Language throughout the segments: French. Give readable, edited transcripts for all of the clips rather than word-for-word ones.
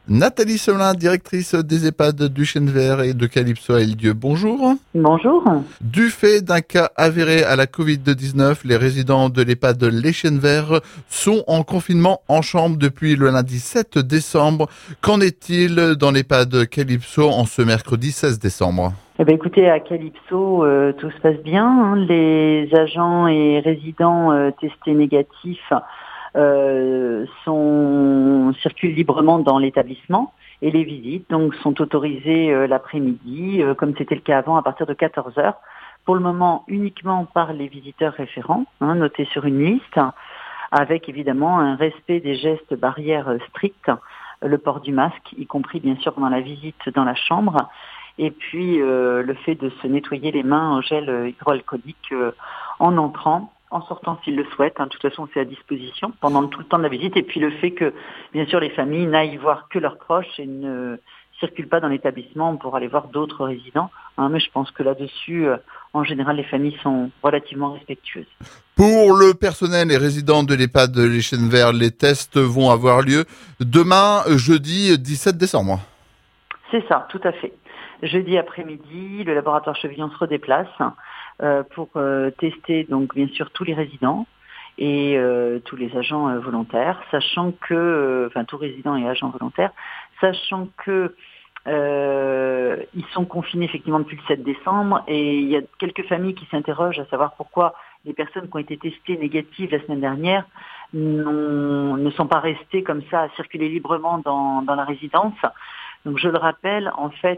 Nathalie Semelin, directrice des EHPAD du Chêne Vert et de Calypso à Île-Dieu. Bonjour. Bonjour. Du fait d'un cas avéré à la Covid-19, les résidents de l'EHPAD Les Chênes Verts sont en confinement en chambre depuis le lundi 7 décembre. Qu'en est-il dans l'EHPAD Calypso en ce mercredi 16 décembre? Eh bien, écoutez, à Calypso, tout se passe bien, hein. Les agents et résidents testés négatifs circulent librement dans l'établissement et les visites donc sont autorisées l'après-midi, comme c'était le cas avant, à partir de 14 heures. Pour le moment, uniquement par les visiteurs référents, notés sur une liste, avec évidemment un respect des gestes barrières stricts, le port du masque, y compris bien sûr pendant la visite dans la chambre, et puis le fait de se nettoyer les mains au gel hydroalcoolique en entrant, en sortant s'ils le souhaitent. De toute façon, c'est à disposition pendant tout le temps de la visite. Et puis le fait que, bien sûr, les familles n'aillent voir que leurs proches et ne circulent pas dans l'établissement pour aller voir d'autres résidents. Mais je pense que là-dessus, en général, les familles sont relativement respectueuses. Pour le personnel et résidents de l'EHPAD Les Chênes Verts, les tests vont avoir lieu demain, jeudi 17 décembre. C'est ça, tout à fait. Jeudi après-midi, le laboratoire Chevillon se redéplace pour tester donc bien sûr tous les résidents et tous les agents volontaires, sachant que, tous résidents et agents volontaires, sachant que ils sont confinés effectivement depuis le 7 décembre et il y a quelques familles qui s'interrogent à savoir pourquoi les personnes qui ont été testées négatives la semaine dernière ne sont pas restées comme ça à circuler librement dans la résidence. Donc je le rappelle, en fait,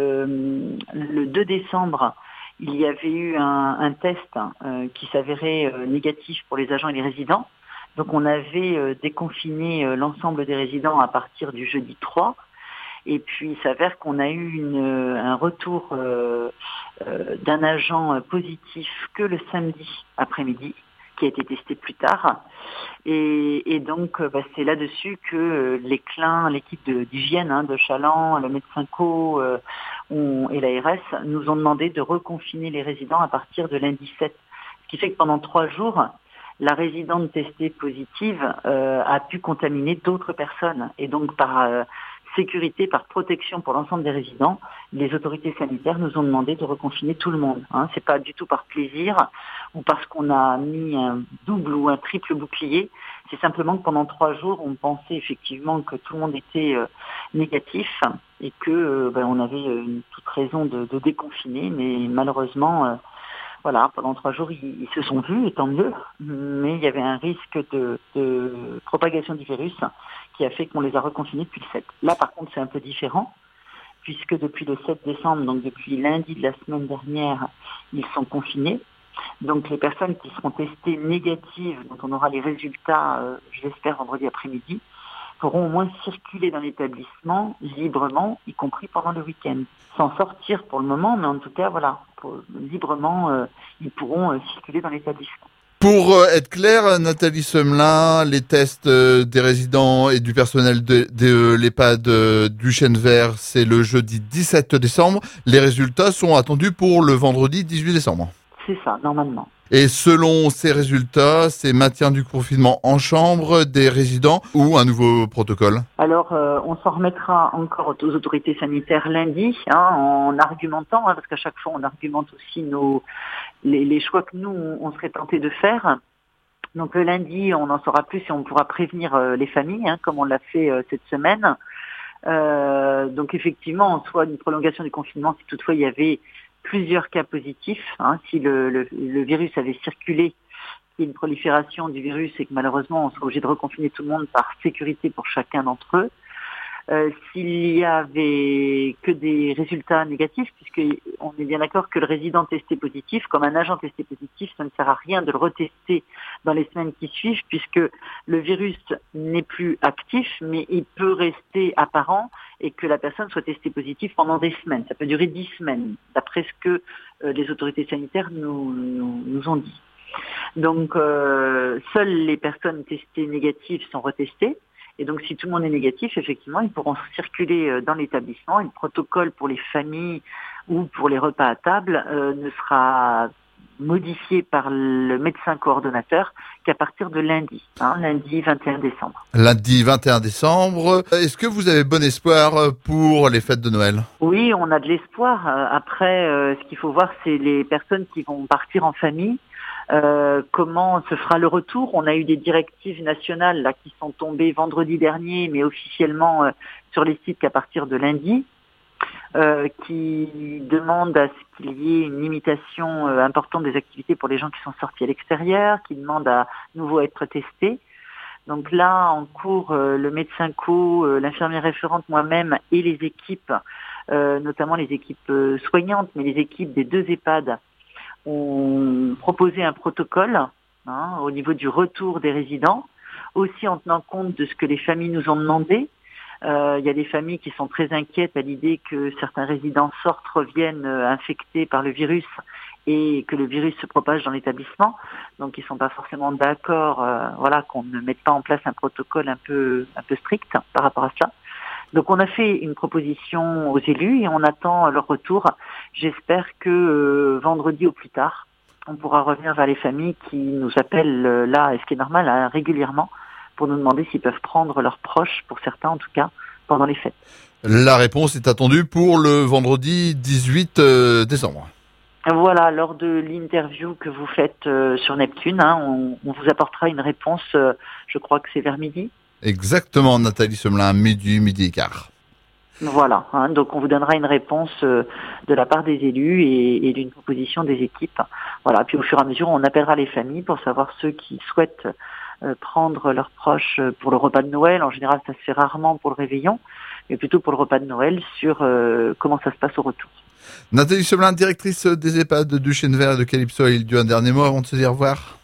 le 2 décembre, il y avait eu un test qui s'avérait négatif pour les agents et les résidents. Donc on avait déconfiné l'ensemble des résidents à partir du jeudi 3. Et puis il s'avère qu'on a eu un retour d'un agent positif que le samedi après-midi, qui a été testé plus tard. Et donc, c'est là-dessus que l'équipe d'hygiène de Chaland, le médecin co et l'ARS nous ont demandé de reconfiner les résidents à partir de lundi 7. Ce qui fait que pendant 3 jours, la résidente testée positive a pu contaminer d'autres personnes. Et donc, par sécurité, par protection pour l'ensemble des résidents, les autorités sanitaires nous ont demandé de reconfiner tout le monde. C'est pas du tout par plaisir ou parce qu'on a mis un double ou un triple bouclier. C'est simplement que pendant 3 jours, on pensait effectivement que tout le monde était négatif et que on avait toute raison de déconfiner, mais malheureusement, pendant 3 jours, ils se sont vus, et tant mieux, mais il y avait un risque de propagation du virus qui a fait qu'on les a reconfinés depuis le 7. Là, par contre, c'est un peu différent, puisque depuis le 7 décembre, donc depuis lundi de la semaine dernière, ils sont confinés. Donc les personnes qui seront testées négatives, dont on aura les résultats, je l'espère, vendredi après-midi, pourront au moins circuler dans l'établissement librement, y compris pendant le week-end. Sans sortir pour le moment, mais en tout cas, librement, ils pourront circuler dans l'établissement. Pour être clair, Nathalie Semelin, les tests des résidents et du personnel de l'EHPAD du Chêne Vert, c'est le jeudi 17 décembre. Les résultats sont attendus pour le vendredi 18 décembre. C'est ça, normalement. Et selon ces résultats, c'est maintien du confinement en chambre des résidents ou un nouveau protocole? Alors, on s'en remettra encore aux autorités sanitaires lundi, en argumentant, parce qu'à chaque fois, on argumente aussi les choix que nous, on serait tenté de faire. Donc le lundi, on en saura plus et on pourra prévenir les familles, comme on l'a fait cette semaine. Donc effectivement, soit une prolongation du confinement si toutefois il y avait plusieurs cas positifs, si le virus avait circulé, qu'il y ait une prolifération du virus et que malheureusement on sera obligé de reconfiner tout le monde par sécurité pour chacun d'entre eux. S'il y avait que des résultats négatifs, puisqu'on est bien d'accord que le résident testé positif, comme un agent testé positif, ça ne sert à rien de le retester dans les semaines qui suivent, puisque le virus n'est plus actif, mais il peut rester apparent et que la personne soit testée positive pendant des semaines. Ça peut durer 10 semaines, d'après ce que les autorités sanitaires nous ont dit. Donc, seules les personnes testées négatives sont retestées. Et donc, si tout le monde est négatif, effectivement, ils pourront circuler dans l'établissement. Et le protocole pour les familles ou pour les repas à table ne sera modifié par le médecin coordonnateur qu'à partir de lundi, lundi 21 décembre. Lundi 21 décembre. Est-ce que vous avez bon espoir pour les fêtes de Noël? Oui, on a de l'espoir. Après, ce qu'il faut voir, c'est les personnes qui vont partir en famille. Comment se fera le retour? On a eu des directives nationales là qui sont tombées vendredi dernier, mais officiellement sur les sites qu'à partir de lundi, qui demandent à ce qu'il y ait une limitation importante des activités pour les gens qui sont sortis à l'extérieur, qui demandent à nouveau être testés. Donc là, en cours, le médecin co, l'infirmière référente, moi-même et les équipes, notamment les équipes soignantes, mais les équipes des 2 EHPAD, ont proposé un protocole au niveau du retour des résidents, aussi en tenant compte de ce que les familles nous ont demandé. Il y a des familles qui sont très inquiètes à l'idée que certains résidents sortent, reviennent infectés par le virus et que le virus se propage dans l'établissement. Donc ils sont pas forcément d'accord, qu'on ne mette pas en place un protocole un peu strict par rapport à cela. Donc on a fait une proposition aux élus et on attend leur retour. J'espère que vendredi au plus tard, on pourra revenir vers les familles qui nous appellent là, et ce qui est normal, régulièrement, pour nous demander s'ils peuvent prendre leurs proches, pour certains en tout cas, pendant les fêtes. La réponse est attendue pour le vendredi 18 décembre. Voilà, lors de l'interview que vous faites sur Neptune, on vous apportera une réponse, je crois que c'est vers midi. Exactement, Nathalie Semelin, midi et quart. Voilà, donc on vous donnera une réponse de la part des élus et d'une proposition des équipes. Voilà, puis au fur et à mesure, on appellera les familles pour savoir ceux qui souhaitent prendre leurs proches pour le repas de Noël. En général, ça se fait rarement pour le réveillon, mais plutôt pour le repas de Noël, sur comment ça se passe au retour. Nathalie Semelin, directrice des EHPAD du Chêne-Vert et de Calypso à Île-Dieu, un dernier mot avant de se dire au revoir.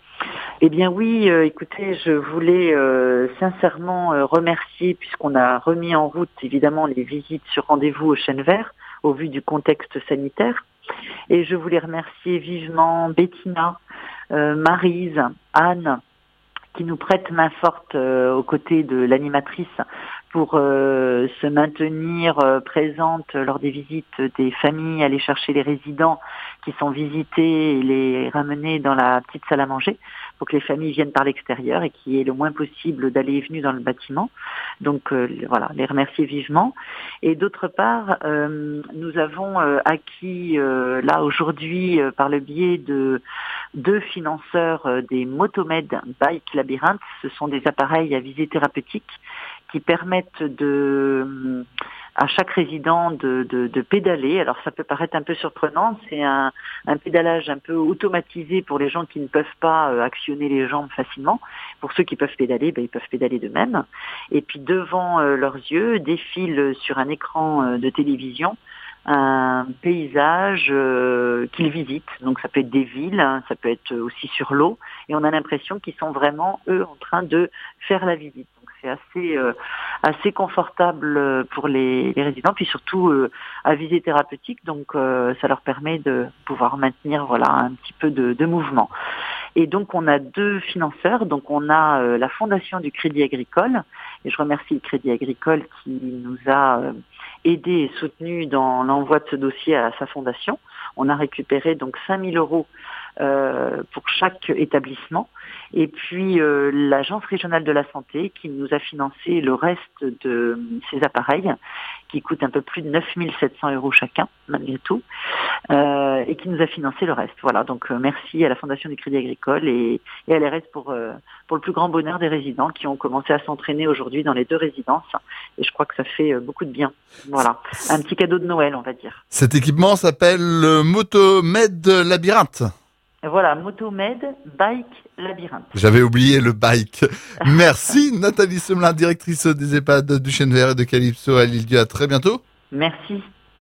Eh bien oui, écoutez, je voulais sincèrement remercier, puisqu'on a remis en route évidemment les visites sur rendez-vous au Chêne-Vert, au vu du contexte sanitaire. Et je voulais remercier vivement Bettina, Maryse, Anne, qui nous prêtent main forte aux côtés de l'animatrice pour se maintenir présente lors des visites des familles, aller chercher les résidents qui sont visités et les ramener dans la petite salle à manger pour que les familles viennent par l'extérieur et qu'il y ait le moins possible d'allées et venues dans le bâtiment. Donc les remercier vivement. Et d'autre part, nous avons acquis là aujourd'hui par le biais de 2 financeurs des Motomed Bike Labyrinthe. Ce sont des appareils à visée thérapeutique qui permettent à chaque résident de pédaler. Alors ça peut paraître un peu surprenant, c'est un pédalage un peu automatisé pour les gens qui ne peuvent pas actionner les jambes facilement. Pour ceux qui peuvent pédaler, ils peuvent pédaler d'eux-mêmes. Et puis devant leurs yeux défile sur un écran de télévision un paysage qu'ils visitent. Donc ça peut être des villes, ça peut être aussi sur l'eau, et on a l'impression qu'ils sont vraiment, eux, en train de faire la visite. Donc c'est assez confortable pour les résidents, puis surtout à visée thérapeutique, donc ça leur permet de pouvoir maintenir un petit peu de mouvement. Et donc on a 2 financeurs, donc on a la Fondation du Crédit Agricole, et je remercie le Crédit Agricole qui nous a aidé et soutenu dans l'envoi de ce dossier à sa fondation. On a récupéré donc 5 000 € pour chaque établissement. Et puis l'Agence régionale de la santé qui nous a financé le reste de ces appareils, qui coûtent un peu plus de 9 700 € chacun, malgré tout, et qui nous a financé le reste. Voilà, donc merci à la Fondation du Crédit Agricole et à l'ARS pour le plus grand bonheur des résidents qui ont commencé à s'entraîner aujourd'hui dans les 2 résidences. Et je crois que ça fait beaucoup de bien. Voilà, un petit cadeau de Noël, on va dire. Cet équipement s'appelle le Motomed Labyrinthe. Voilà, Motomed Bike Labyrinthe. J'avais oublié le bike. Merci Nathalie Semelin, directrice des EHPAD du Chêne-Vert et de Calypso à l'Île-Dieu. À très bientôt. Merci.